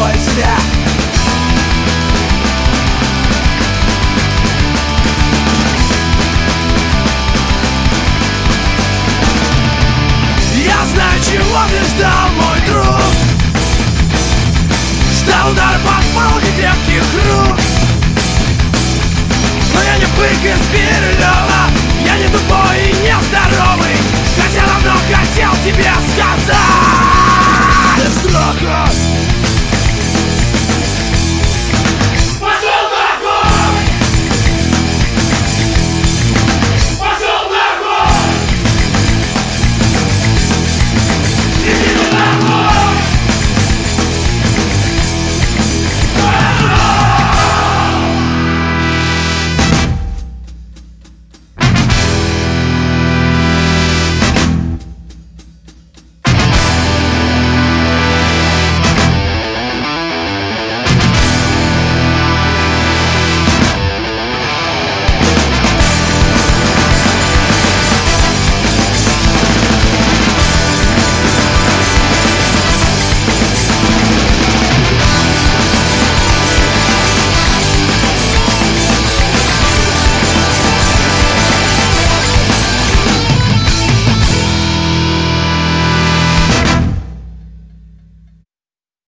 строить себя. Я знаю, чего ты ждал, мой друг. Ждал удар под палки крепких рук. Но я не бык из Бирюлева, я не тупой и не здоровый, хотя давно хотел тебя